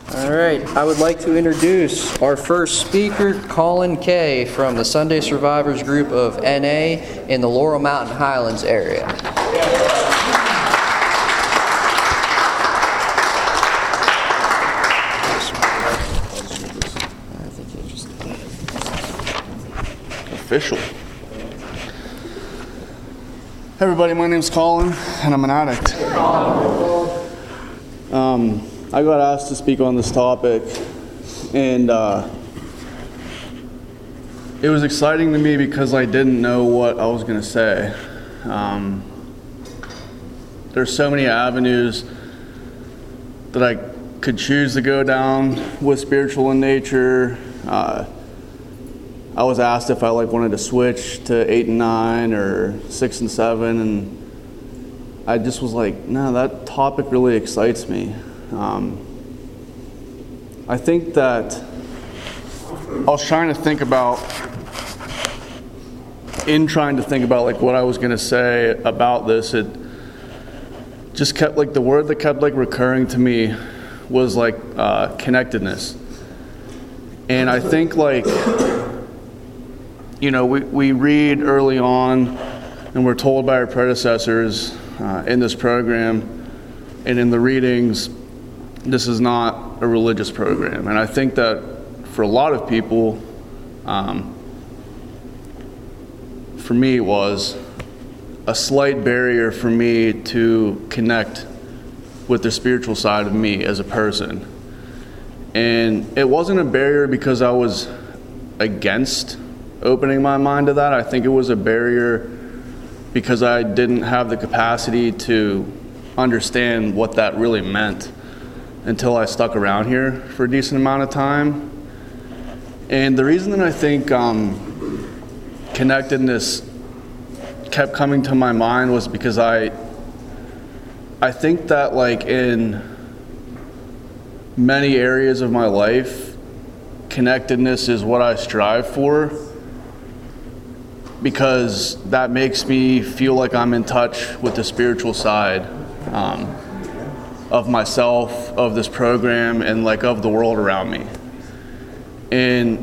All right, I would like to introduce our first speaker, Colin Kay from the Sunday Survivors group of NA in the Laurel Mountain Highlands area. Official. Hey everybody, my name's Colin, and I'm an addict. I got asked to speak on this topic, and it was exciting to me because I didn't know what I was going to say. There's so many avenues that I could choose to go down with spiritual in nature. I was asked if I wanted to switch to 8 and 9 or 6 and 7, and I just was like, no, that topic really excites me. I think that I was trying to think about what I was going to say about this. It just kept the word that kept recurring to me was connectedness. And I think we read early on, and we're told by our predecessors in this program and in the readings, this is not a religious program. And I think that for a lot of people, for me it was a slight barrier for me to connect with the spiritual side of me as a person. And it wasn't a barrier because I was against opening my mind to that. I think it was a barrier because I didn't have the capacity to understand what that really meant until I stuck around here for a decent amount of time. And the reason that I think connectedness kept coming to my mind was because I think that in many areas of my life, connectedness is what I strive for, because that makes me feel like I'm in touch with the spiritual side of myself, of this program, and of the world around me. And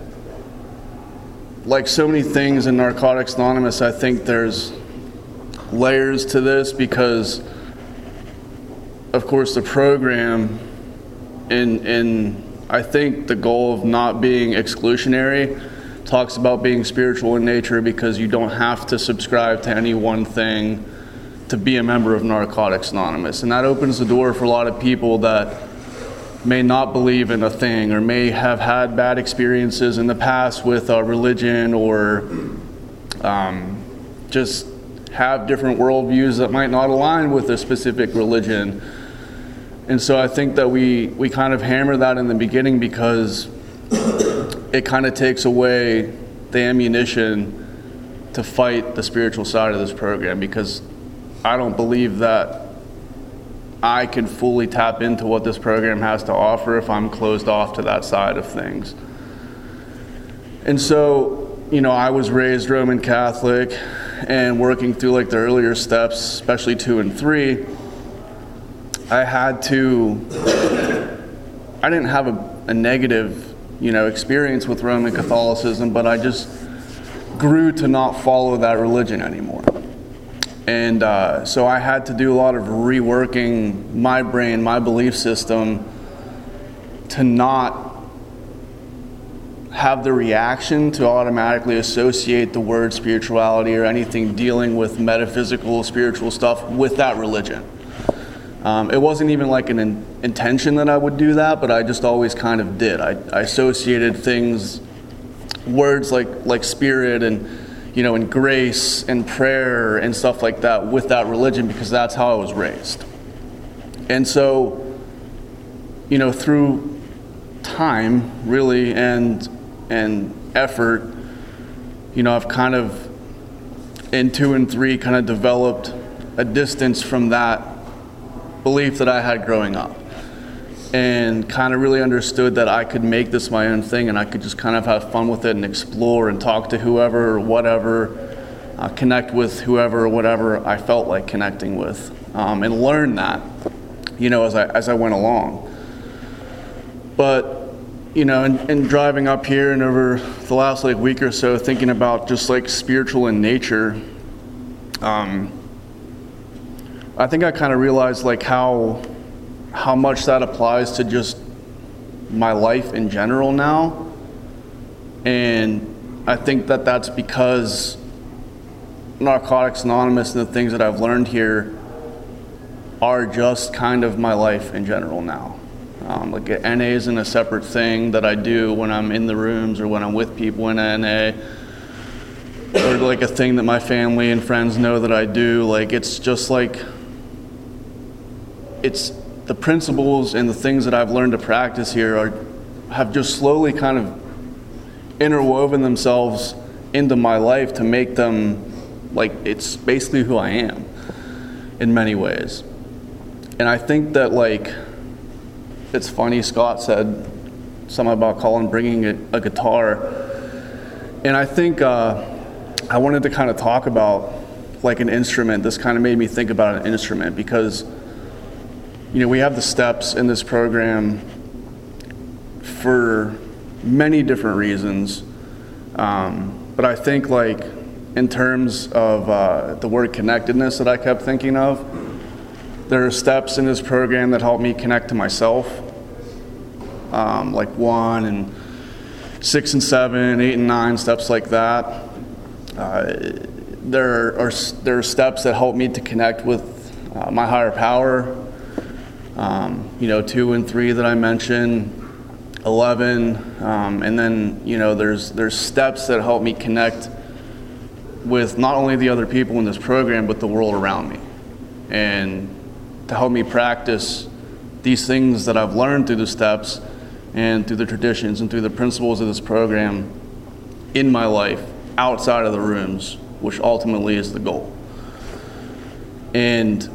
like so many things in Narcotics Anonymous, I think there's layers to this because, of course, the program in I think the goal of not being exclusionary talks about being spiritual in nature, because you don't have to subscribe to any one thing to be a member of Narcotics Anonymous. And that opens the door for a lot of people that may not believe in a thing or may have had bad experiences in the past with religion, or just have different worldviews that might not align with a specific religion. And so I think that we kind of hammer that in the beginning because it kind of takes away the ammunition to fight the spiritual side of this program, because I don't believe that I can fully tap into what this program has to offer if I'm closed off to that side of things. And so, I was raised Roman Catholic, and working through the earlier steps, especially 2 and 3, I didn't have a negative, experience with Roman Catholicism, but I just grew to not follow that religion anymore. And so I had to do a lot of reworking my brain, my belief system, to not have the reaction to automatically associate the word spirituality or anything dealing with metaphysical, spiritual stuff with that religion. It wasn't even an intention that I would do that, but I just always kind of did. I associated things, words like spirit and and grace and prayer and stuff like that with that religion, because that's how I was raised. And so, through time, really, and effort, I've kind of, in 2 and 3, kind of developed a distance from that belief that I had growing up, and kind of really understood that I could make this my own thing, and I could just kind of have fun with it and explore and talk to whoever or whatever, connect with whoever or whatever I felt like connecting with, and learn that, as I went along. But, you know, in driving up here and over the last like week or so, thinking about just like spiritual in nature, I think I kind of realized like how much that applies to just my life in general now. And I think that that's because Narcotics Anonymous and the things that I've learned here are just kind of my life in general now. Like NA isn't a separate thing that I do when I'm in the rooms or when I'm with people in NA, or like a thing that my family and friends know that I do. Like it's just like, it's the principles and the things that I've learned to practice here have just slowly kind of interwoven themselves into my life to make them like, it's basically who I am in many ways. And I think that like, it's funny, Scott said something about Colin bringing a guitar. And I think I wanted to kind of talk about like an instrument. This kind of made me think about an instrument because, you know, we have the steps in this program for many different reasons. But I think like in terms of the word connectedness that I kept thinking of, there are steps in this program that help me connect to myself, like 1 and 6 and 7, 8 and 9, steps like that. There are steps that help me to connect with my higher power. 2 and 3 that I mentioned, 11, and then there's steps that help me connect with not only the other people in this program but the world around me, and to help me practice these things that I've learned through the steps and through the traditions and through the principles of this program in my life outside of the rooms, which ultimately is the goal. And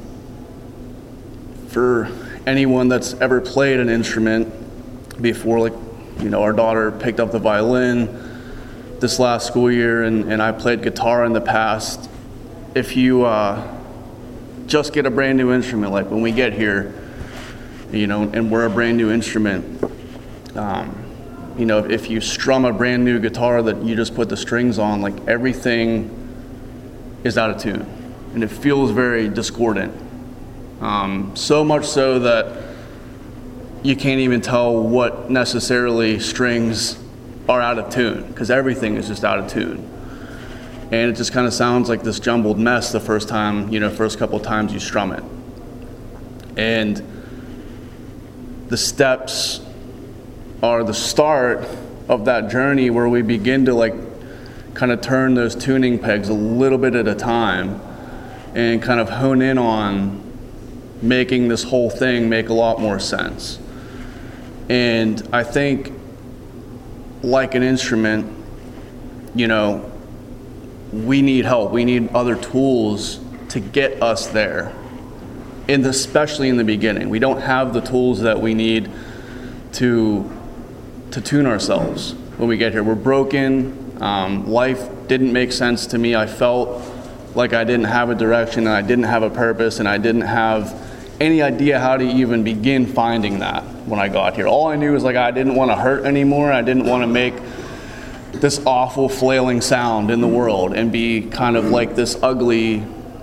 for anyone that's ever played an instrument before, like, our daughter picked up the violin this last school year, and I played guitar in the past. If you just get a brand new instrument, like when we get here, and we're a brand new instrument, if you strum a brand new guitar that you just put the strings on, like everything is out of tune, and it feels very discordant. So much so that you can't even tell what necessarily strings are out of tune, because everything is just out of tune. And it just kind of sounds like this jumbled mess the first couple times you strum it. And the steps are the start of that journey where we begin to like kind of turn those tuning pegs a little bit at a time and kind of hone in on making this whole thing make a lot more sense. And I think, like an instrument, we need help. We need other tools to get us there, and especially in the beginning. We don't have the tools that we need to tune ourselves when we get here. We're broken. Life didn't make sense to me. I felt like I didn't have a direction, and I didn't have a purpose, and I didn't have any idea how to even begin finding that when I got here. All I knew was like I didn't want to hurt anymore. I didn't want to make this awful flailing sound in the world and be kind of like this ugly,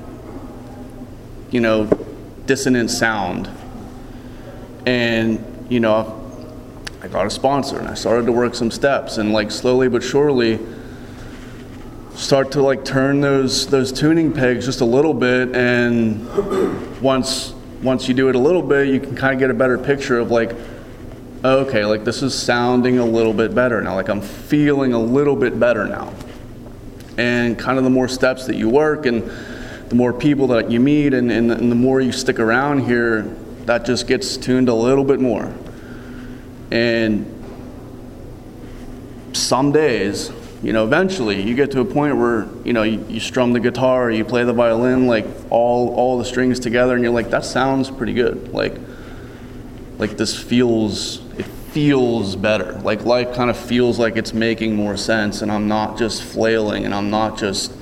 dissonant sound. And, I got a sponsor and I started to work some steps, and like slowly but surely start to like turn those tuning pegs just a little bit. And once you do it a little bit, you can kind of get a better picture of like, okay, like this is sounding a little bit better now. Like I'm feeling a little bit better now. And kind of the more steps that you work and the more people that you meet and the more you stick around here, that just gets tuned a little bit more. And some days, eventually you get to a point where, you strum the guitar or you play the violin, like all the strings together, and you're like, that sounds pretty good. Like this feels better. Like life kind of feels like it's making more sense, and I'm not just flailing, and I'm not just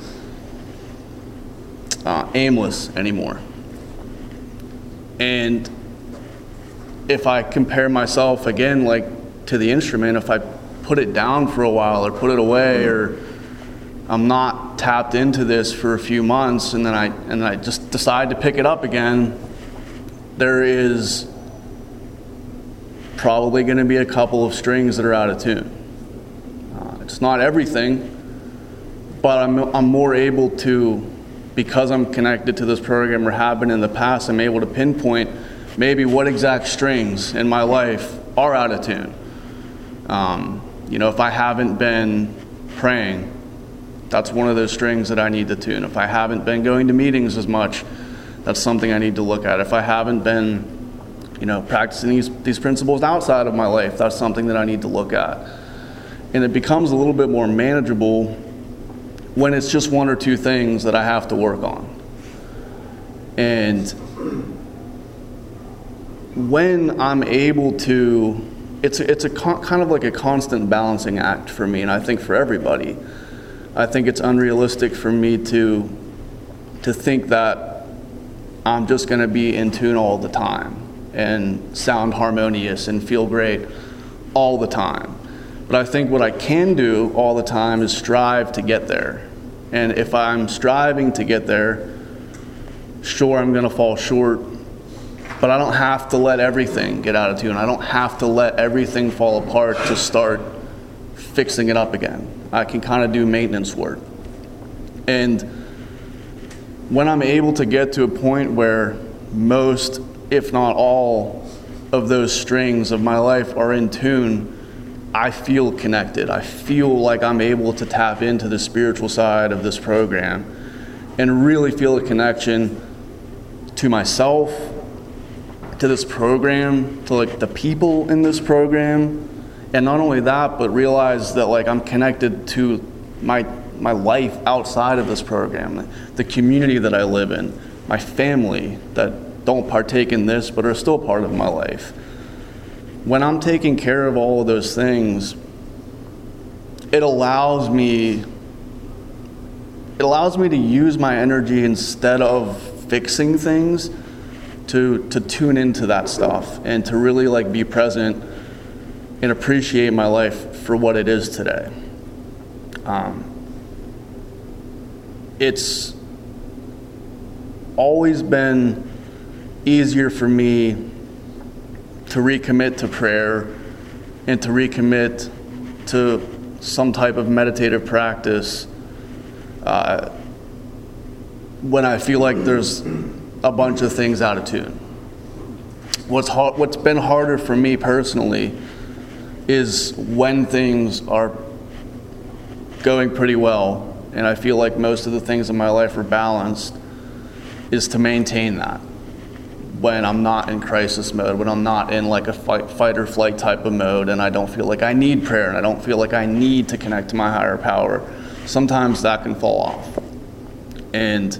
aimless anymore. And if I compare myself again, like to the instrument, if I put it down for a while or put it away, or I'm not tapped into this for a few months and then I just decide to pick it up again, there is probably going to be a couple of strings that are out of tune. It's not everything, but I'm more able to, because I'm connected to this program or have been in the past, I'm able to pinpoint maybe what exact strings in my life are out of tune. If I haven't been praying, that's one of those strings that I need to tune. If I haven't been going to meetings as much, that's something I need to look at. If I haven't been, practicing these principles outside of my life, that's something that I need to look at. And it becomes a little bit more manageable when it's just one or two things that I have to work on. And when I'm able to, it's a kind of like a constant balancing act for me, and I think for everybody. I think it's unrealistic for me to think that I'm just going to be in tune all the time and sound harmonious and feel great all the time. But I think what I can do all the time is strive to get there. And if I'm striving to get there, sure, I'm going to fall short, but I don't have to let everything get out of tune. I don't have to let everything fall apart to start fixing it up again. I can kind of do maintenance work. And when I'm able to get to a point where most, if not all, of those strings of my life are in tune, I feel connected. I feel like I'm able to tap into the spiritual side of this program and really feel a connection to myself, to this program, to like the people in this program. And not only that, but realize that like I'm connected to my life outside of this program, the community that I live in, my family that don't partake in this but are still part of my life. When I'm taking care of all of those things, it allows me to use my energy instead of fixing things to tune into that stuff and to really like be present and appreciate my life for what it is today. It's always been easier for me to recommit to prayer and to recommit to some type of meditative practice when I feel like there's a bunch of things out of tune. What's been harder for me personally is when things are going pretty well and I feel like most of the things in my life are balanced, is to maintain that when I'm not in crisis mode, when I'm not in like a fight or flight type of mode and I don't feel like I need prayer and I don't feel like I need to connect to my higher power. Sometimes that can fall off. And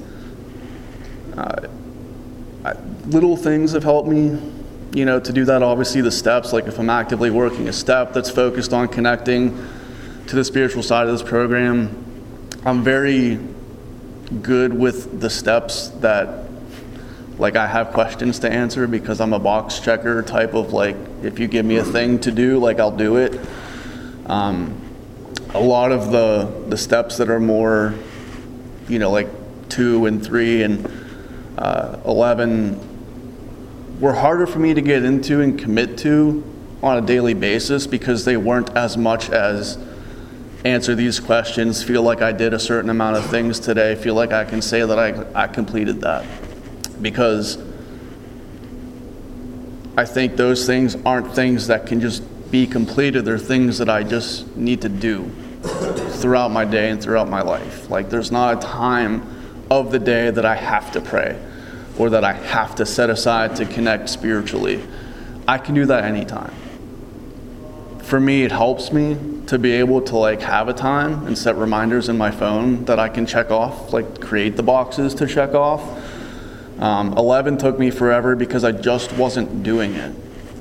little things have helped me, to do that. Obviously the steps, like if I'm actively working a step that's focused on connecting to the spiritual side of this program, I'm very good with the steps that like I have questions to answer because I'm a box checker type of like, if you give me a thing to do, like I'll do it. A lot of the steps that are more, like 2 and 3 and 11 were harder for me to get into and commit to on a daily basis because they weren't as much as answer these questions, feel like I did a certain amount of things today, feel like I can say that I completed that. Because I think those things aren't things that can just be completed. They're things that I just need to do throughout my day and throughout my life. Like there's not a time of the day that I have to pray or that I have to set aside to connect spiritually. I can do that anytime. For me, it helps me to be able to like have a time and set reminders in my phone that I can check off, like create the boxes to check off. 11 took me forever because I just wasn't doing it.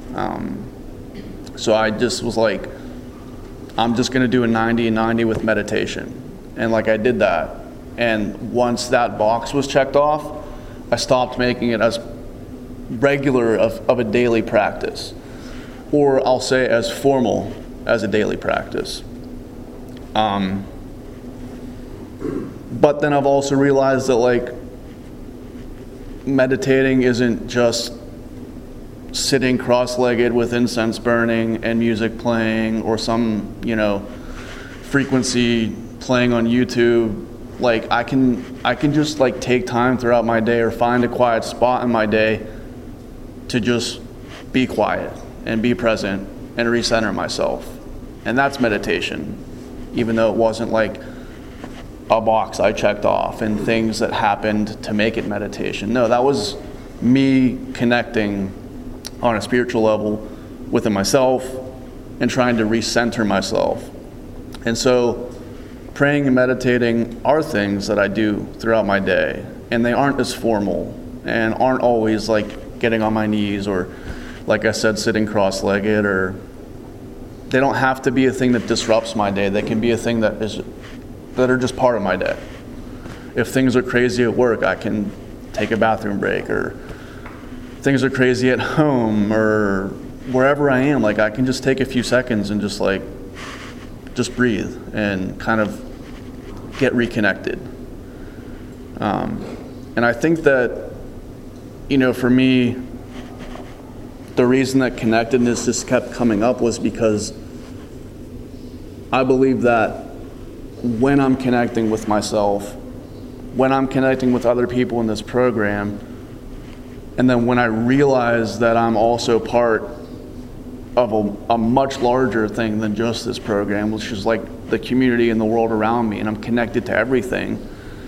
So I just was like, I'm just going to do a 90 and 90 with meditation. And like I did that. And once that box was checked off, I stopped making it as regular of a daily practice, or I'll say as formal as a daily practice. But then I've also realized that like meditating isn't just sitting cross-legged with incense burning and music playing or some, frequency playing on YouTube. Like I can just like take time throughout my day or find a quiet spot in my day to just be quiet and be present and recenter myself. And that's meditation, even though it wasn't like a box I checked off and things that happened to make it meditation. No, that was me connecting on a spiritual level within myself and trying to recenter myself. And so praying and meditating are things that I do throughout my day, and they aren't as formal and aren't always like getting on my knees or, like I said, sitting cross-legged, or they don't have to be a thing that disrupts my day. They can be a thing that are just part of my day. If things are crazy at work, I can take a bathroom break, or things are crazy at home or wherever I am, like I can just take a few seconds and just breathe and kind of get reconnected. And I think that, for me, the reason that connectedness just kept coming up was because I believe that when I'm connecting with myself, when I'm connecting with other people in this program, and then when I realize that I'm also part of a much larger thing than just this program, which is like the community and the world around me, and I'm connected to everything,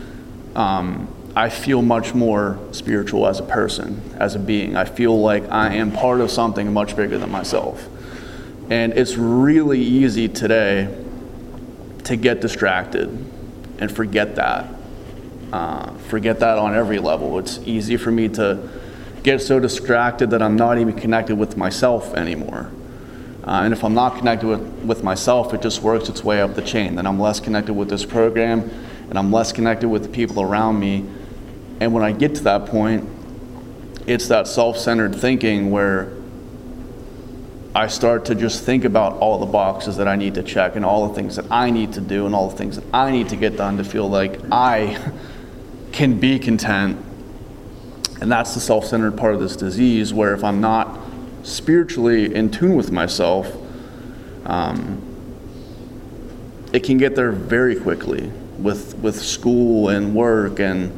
I feel much more spiritual as a person, as a being. I feel like I am part of something much bigger than myself. And it's really easy today to get distracted and forget that. Forget that on every level. It's easy for me to get so distracted that I'm not even connected with myself anymore. And if I'm not connected with myself, it just works its way up the chain. Then I'm less connected with this program, and I'm less connected with the people around me. And when I get to that point, it's that self-centered thinking where I start to just think about all the boxes that I need to check and all the things that I need to do and all the things that I need to get done to feel like I can be content. And that's the self-centered part of this disease, where if I'm not spiritually in tune with myself, it can get there very quickly with school and work and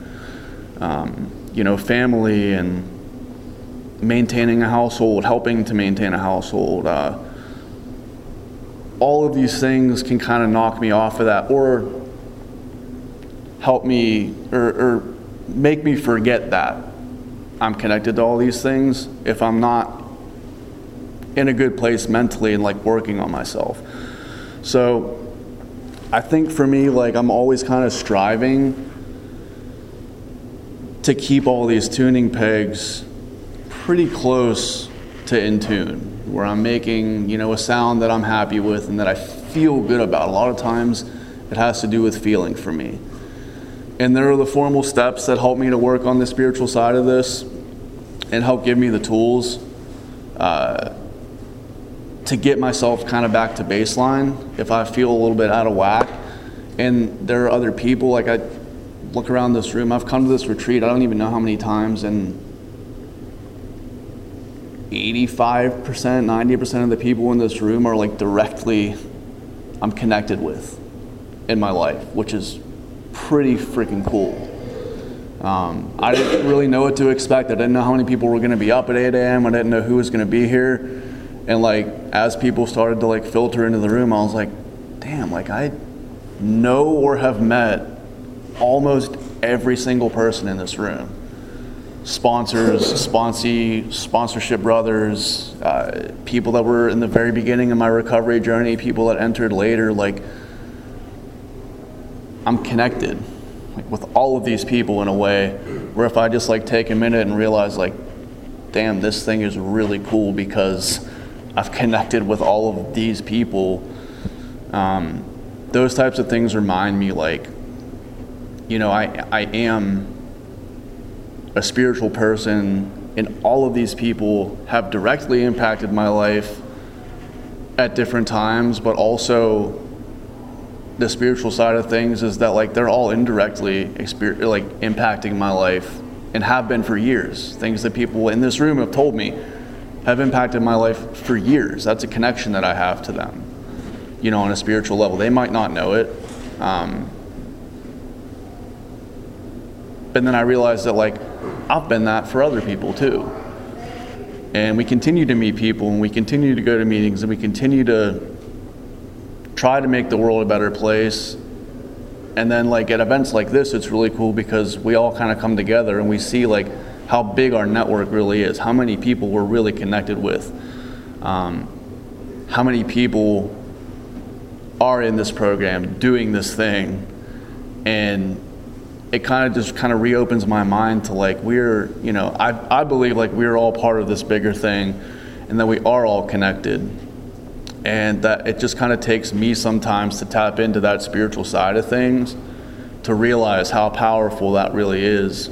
family and maintaining a household, helping to maintain a household. All of these things can kind of knock me off of that, or help me or make me forget that I'm connected to all these things if I'm not in a good place mentally and like working on myself. So I think for me, like I'm always kind of striving to keep all these tuning pegs pretty close to in tune, where I'm making, a sound that I'm happy with and that I feel good about. A lot of times it has to do with feeling for me. And there are the formal steps that help me to work on the spiritual side of this and help give me the tools to get myself kind of back to baseline if I feel a little bit out of whack. And there are other people, like I look around this room, I've come to this retreat, I don't even know how many times, and 85%, 90% of the people in this room are like directly I'm connected with in my life, which is pretty freaking cool. I didn't really know what to expect. I didn't know how many people were going to be up at 8 a.m. I didn't know who was going to be here. And like, as people started to like filter into the room, I was like, damn, like I know or have met almost every single person in this room. Sponsors, sponsorship brothers, people that were in the very beginning of my recovery journey, people that entered later. Like, I'm connected with all of these people in a way where if I just like take a minute and realize like, damn, this thing is really cool because I've connected with all of these people. Those types of things remind me like, I am a spiritual person And all of these people have directly impacted my life at different times, but also the spiritual side of things is that like they're all indirectly impacting my life and have been for years. Things that people in this room have told me have impacted my life for years. That's a connection that I have to them, on a spiritual level. They might not know it. But then I realized that like I've been that for other people too. And we continue to meet people, and we continue to go to meetings, and we continue to try to make the world a better place. And then like at events like this, it's really cool because we all kind of come together and we see like how big our network really is, how many people we're really connected with, how many people are in this program doing this thing. And it kind of reopens my mind to like I believe like we're all part of this bigger thing, and that we are all connected. And that it just kind of takes me sometimes to tap into that spiritual side of things to realize how powerful that really is,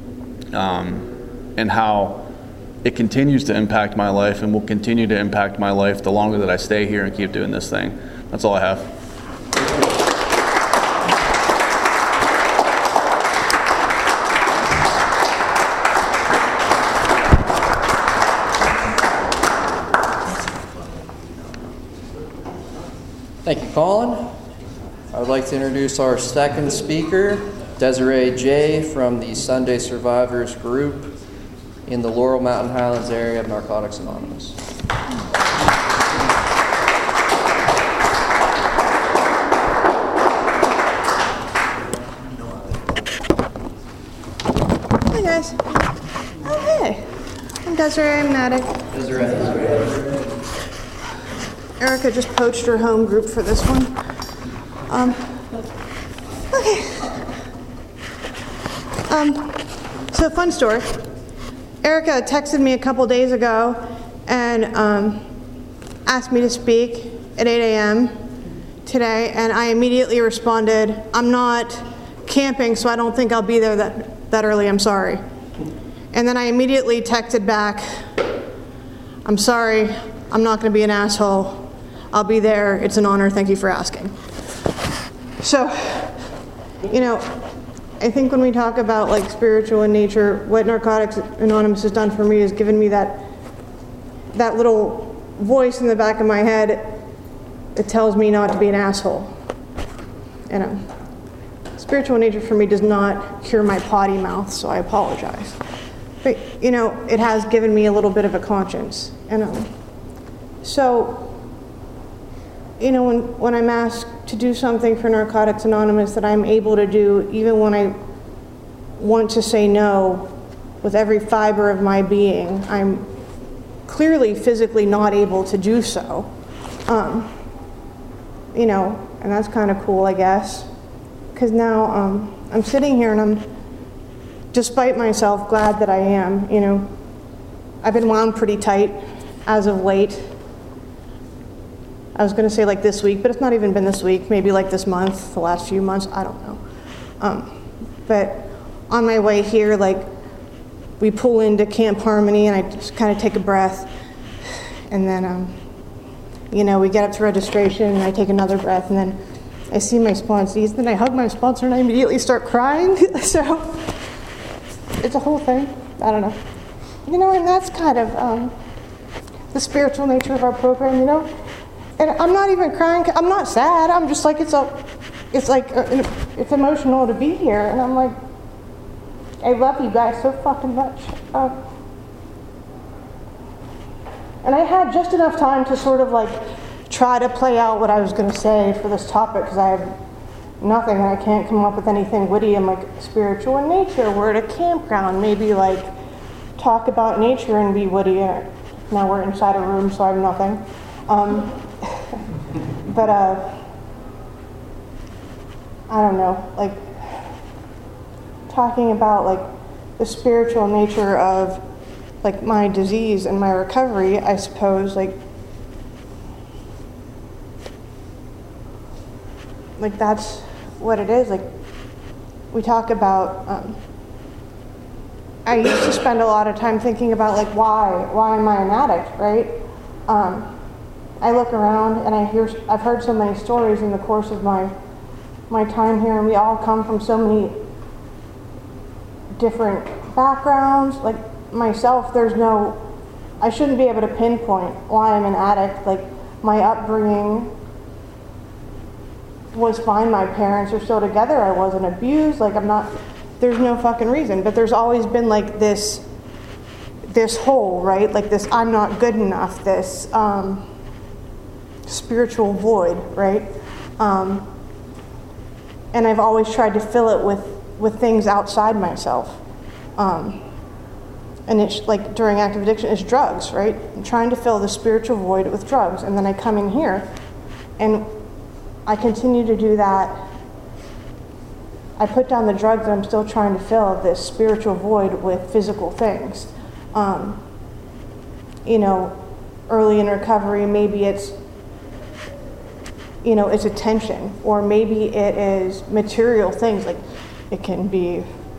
and how it continues to impact my life and will continue to impact my life the longer that I stay here and keep doing this thing. That's all I have. Thank you, Colin. I would like to introduce our second speaker, Desiree J. from the Sunday Survivors group in the Laurel Mountain Highlands area of Narcotics Anonymous. Hi guys. Oh hey. I'm Desiree. I'm an addict. Desiree. Erica just poached her home group for this one. Okay. So fun story. Erica texted me a couple days ago and asked me to speak at 8 a.m. today, and I immediately responded, I'm not camping, so I don't think I'll be there that early, I'm sorry. And then I immediately texted back, I'm sorry, I'm not going to be an asshole. I'll be there. It's an honor. Thank you for asking. So, I think when we talk about like spiritual in nature, what Narcotics Anonymous has done for me is given me that little voice in the back of my head that tells me not to be an asshole. Spiritual in nature for me does not cure my potty mouth, so I apologize. But, it has given me a little bit of a conscience. So, when I'm asked to do something for Narcotics Anonymous that I'm able to do, even when I want to say no with every fiber of my being, I'm clearly physically not able to do so. And that's kind of cool, I guess. Because now I'm sitting here and I'm, despite myself, glad that I am. I've been wound pretty tight as of late. I was going to say like this week, but it's not even been this week. Maybe like this month, the last few months. I don't know. But on my way here, like we pull into Camp Harmony, and I just kind of take a breath, and then we get up to registration, and I take another breath, and then I see my sponsees, then I hug my sponsor, and I immediately start crying. So it's a whole thing. I don't know. And that's kind of the spiritual nature of our program. And I'm not even crying. I'm not sad. I'm just like, it's emotional to be here. And I'm like, I love you guys so fucking much. And I had just enough time to sort of like try to play out what I was going to say for this topic, because I have nothing and I can't come up with anything witty. I'm like, spiritual in nature. We're at a campground. Maybe like talk about nature and be witty. Now we're inside a room, so I have nothing. But I don't know, like talking about like the spiritual nature of like my disease and my recovery, I suppose, like that's what it is. Like we talk about I used to spend a lot of time thinking about like why am I an addict, right? I look around and I've heard so many stories in the course of my time here, and we all come from so many different backgrounds. Like myself, I shouldn't be able to pinpoint why I'm an addict. Like my upbringing was fine. My parents are still together. I wasn't abused. Like there's no fucking reason. But there's always been like this hole, right? Like this, I'm not good enough, this spiritual void, right? And I've always tried to fill it with things outside myself. And it's like during active addiction, it's drugs, right? I'm trying to fill the spiritual void with drugs. And then I come in here and I continue to do that. I put down the drugs and I'm still trying to fill this spiritual void with physical things. Early in recovery, maybe it's attention, or maybe it is material things, like it can be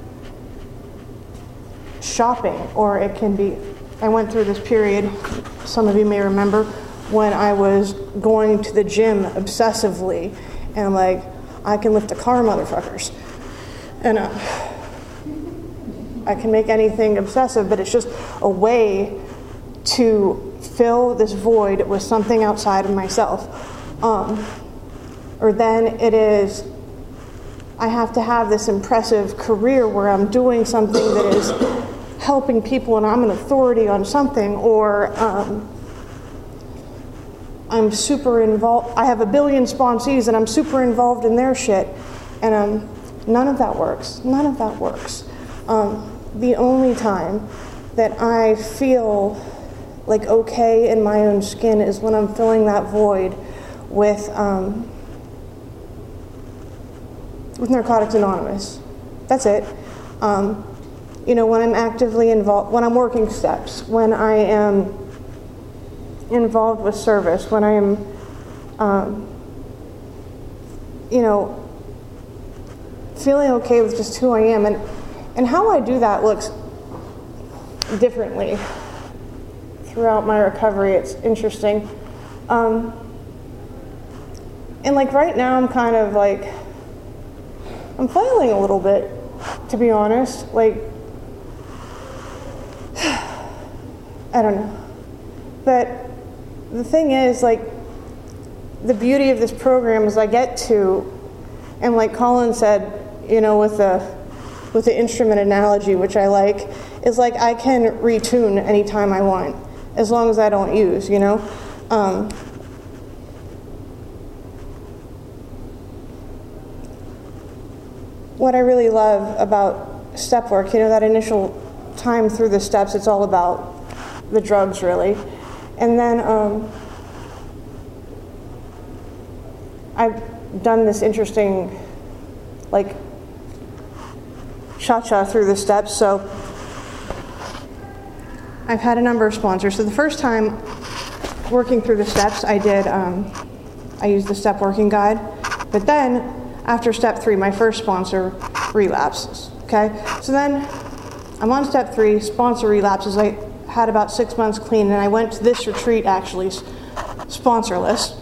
shopping, or it can be, I went through this period, some of you may remember, when I was going to the gym obsessively, and like, I can lift a car, motherfuckers. And I can make anything obsessive, but it's just a way to fill this void with something outside of myself. Or then it is, I have to have this impressive career where I'm doing something that is helping people and I'm an authority on something, or I'm super involved, I have a billion sponsees and I'm super involved in their shit, and none of that works. None of that works. The only time that I feel like okay in my own skin is when I'm filling that void with Narcotics Anonymous. That's it. When I'm actively involved, when I'm working steps, when I am involved with service, when I am, feeling okay with just who I am, and how I do that looks differently throughout my recovery. It's interesting. And like right now, I'm kind of like, I'm flailing a little bit, to be honest. Like, I don't know. But the thing is, like, the beauty of this program is I get to, and like Colin said, with the instrument analogy, which I like, is like I can retune anytime I want, as long as I don't use, What I really love about step work, that initial time through the steps, it's all about the drugs, really. And then I've done this interesting, like, cha-cha through the steps. So I've had a number of sponsors. So the first time working through the steps, I used the step working guide. But then, after step 3, my first sponsor relapses, okay? So then I'm on step 3, sponsor relapses. I had about 6 months clean, and I went to this retreat, actually, sponsorless.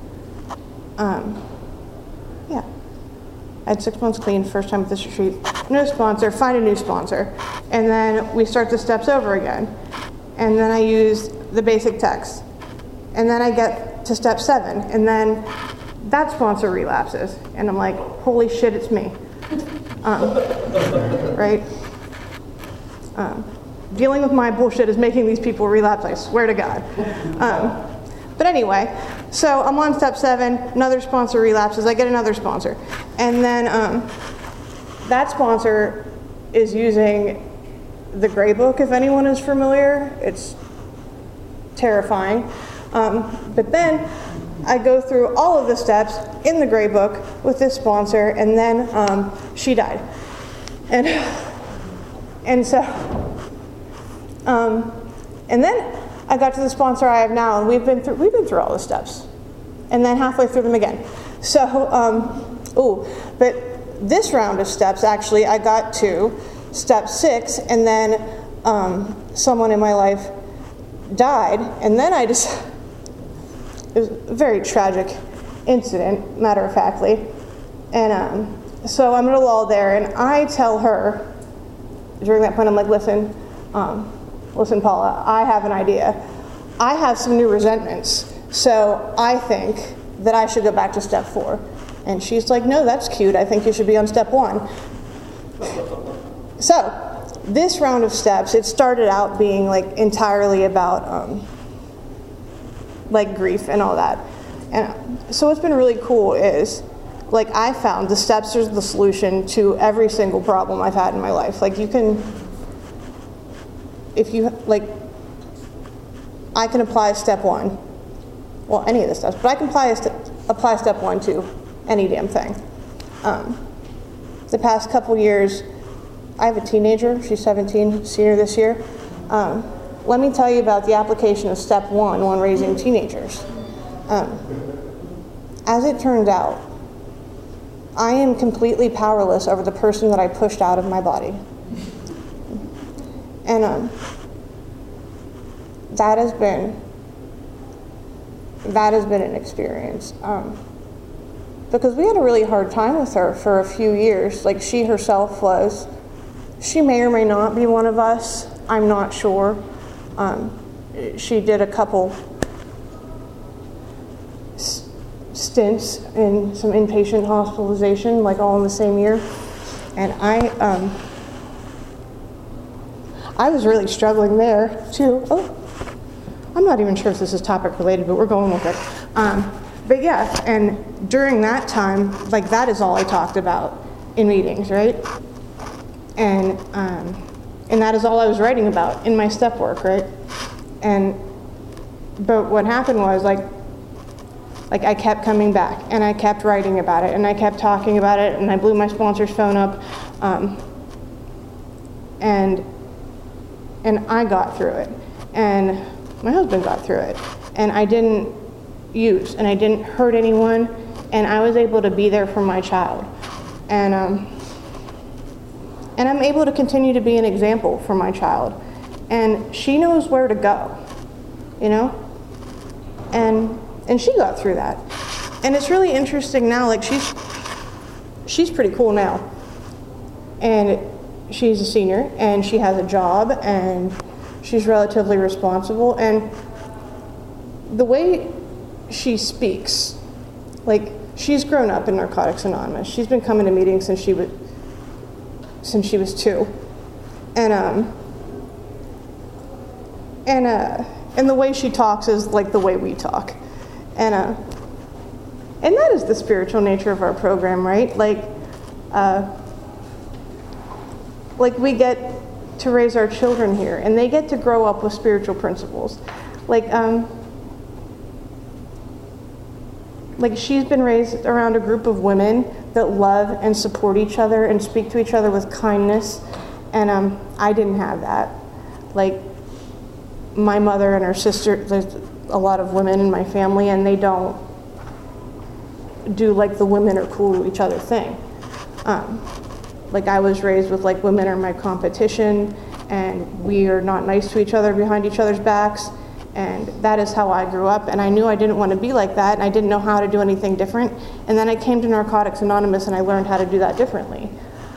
I had 6 months clean, first time at this retreat. No sponsor, find a new sponsor. And then we start the steps over again. And then I use the basic text. And then I get to step 7, and then that sponsor relapses. And I'm like, holy shit, it's me. Right? Dealing with my bullshit is making these people relapse, I swear to God. But anyway, so I'm on step 7, another sponsor relapses, I get another sponsor. And then that sponsor is using the Gray Book, if anyone is familiar. It's terrifying. But then I go through all of the steps in the Gray Book with this sponsor, and then she died. And so, and then I got to the sponsor I have now, and we've been through all the steps, and then halfway through them again. So, but this round of steps, actually, I got to step 6, and then someone in my life died, and then it was a very tragic incident, matter of factly, and so I'm in a lull there, and I tell her during that point, I'm like, listen, Paula, I have an idea. I have some new resentments, so I think that I should go back to step 4. And she's like, no, that's cute. I think you should be on step 1. So this round of steps, it started out being like entirely about like grief and all that. And so what's been really cool is, like, I found the steps are the solution to every single problem I've had in my life. Like, you can, if you, like, I can apply step 1, well, any of the steps, but I can apply step 1 to any damn thing. The past couple years, I have a teenager, she's 17, senior this year. Let me tell you about the application of step 1 when raising teenagers. As it turns out, I am completely powerless over the person that I pushed out of my body. And that has been an experience. Because we had a really hard time with her for a few years. Like, she herself was, she may or may not be one of us, I'm not sure. She did a couple stints in some inpatient hospitalization, like all in the same year. And I was really struggling there too. Oh, I'm not even sure if this is topic related, but we're going with it. But yeah, and during that time, like, that is all I talked about in meetings, right? And that is all I was writing about in my step work, right? But what happened was, like I kept coming back, and I kept writing about it, and I kept talking about it, and I blew my sponsor's phone up, and I got through it, and my husband got through it, and I didn't use, and I didn't hurt anyone, and I was able to be there for my child, and I'm able to continue to be an example for my child, and she knows where to go, you know, and she got through that, and it's really interesting now. Like, she's pretty cool now, and she's a senior, and she has a job, and she's relatively responsible, and the way she speaks, like, she's grown up in Narcotics Anonymous. She's been coming to meetings since she was 2, and the way she talks is like the way we talk, and that is the spiritual nature of our program, right? Like we get to raise our children here, and they get to grow up with spiritual principles. Like she's been raised around a group of women that love and support each other and speak to each other with kindness, and I didn't have that. Like, my mother and her sister, there's a lot of women in my family, and they don't do like the women are cool to each other thing. Like, I was raised with, like, women are my competition, and we are not nice to each other behind each other's backs, and that is how I grew up, and I knew I didn't want to be like that, and I didn't know how to do anything different, and then I came to Narcotics Anonymous, and I learned how to do that differently.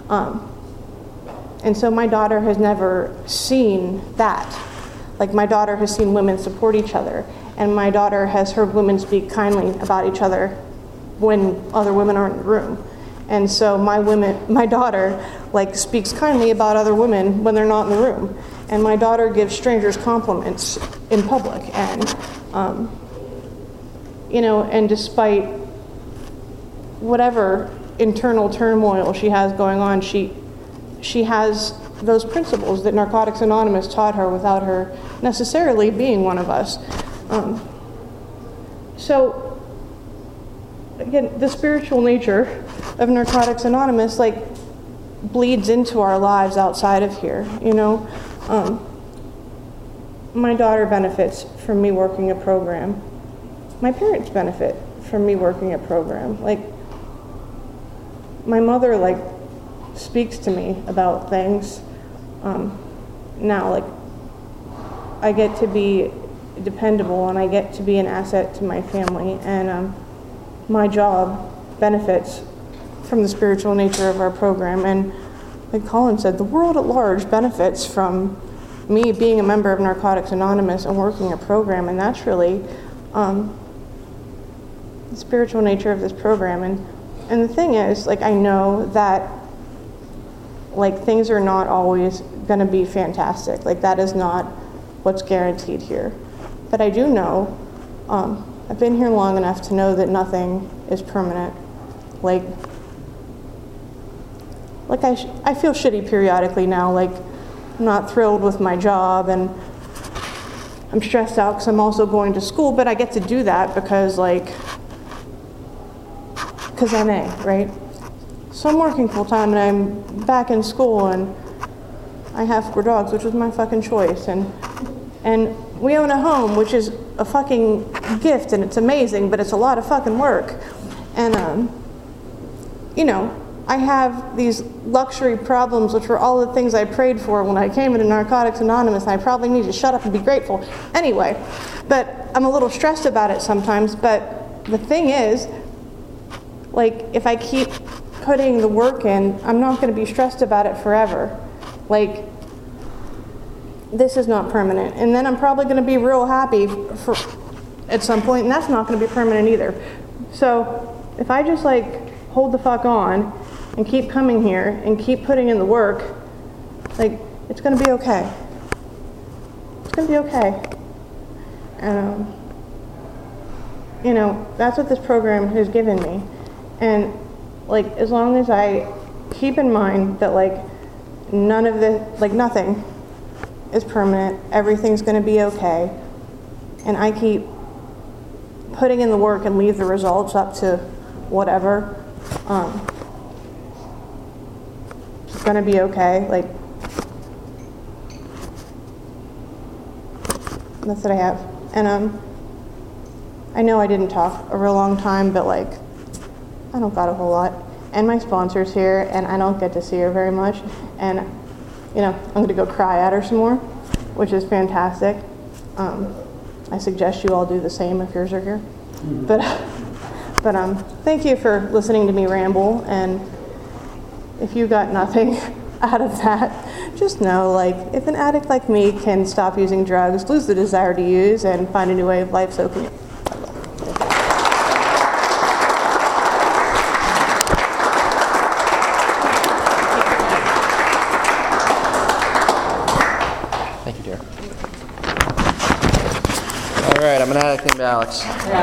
And so my daughter has never seen that. Like, my daughter has seen women support each other, and my daughter has heard women speak kindly about each other when other women aren't in the room. And so my daughter, like, speaks kindly about other women when they're not in the room. And my daughter gives strangers compliments in public. And, you know, and despite whatever internal turmoil she has going on, she has those principles that Narcotics Anonymous taught her without her necessarily being one of us. So, again, the spiritual nature of Narcotics Anonymous, like, bleeds into our lives outside of here, you know. My daughter benefits from me working a program. My parents benefit from me working a program. Like, my mother, like, speaks to me about things. now, like, I get to be dependable and I get to be an asset to my family, and my job benefits from the spiritual nature of our program. And like Colin said, the world at large benefits from me being a member of Narcotics Anonymous and working a program, and that's really the spiritual nature of this program. And the thing is, like, I know that, like, things are not always going to be fantastic. Like, that is not what's guaranteed here. But I do know, I've been here long enough to know that nothing is permanent. Like I feel shitty periodically now. Like, I'm not thrilled with my job, and I'm stressed out because I'm also going to school, but I get to do that because NA, right? So I'm working full time and I'm back in school and I have 4 dogs, which was my fucking choice. And we own a home, which is a fucking gift, and it's amazing, but it's a lot of fucking work. And, you know, I have these luxury problems, which were all the things I prayed for when I came into Narcotics Anonymous, and I probably need to shut up and be grateful. Anyway, but I'm a little stressed about it sometimes, but the thing is, like, if I keep putting the work in, I'm not going to be stressed about it forever. Like, this is not permanent. And then I'm probably going to be real happy for at some point, and that's not going to be permanent either. So if I just, like, hold the fuck on and keep coming here and keep putting in the work, like, it's going to be okay. It's going to be okay. And, you know, that's what this program has given me. And, like, as long as I keep in mind that, like, none of the, like, nothing is permanent, everything's going to be okay, and I keep putting in the work and leave the results up to whatever, it's going to be okay. Like, that's what I have. And I know I didn't talk a real long time, but, like, I don't got a whole lot. And my sponsor's here, and I don't get to see her very much. And, you know, I'm going to go cry at her some more, which is fantastic. I suggest you all do the same if yours are here. But thank you for listening to me ramble. And if you got nothing out of that, just know, like, if an addict like me can stop using drugs, lose the desire to use, and find a new way of life, so can you. All right, I'm an addict named Alex.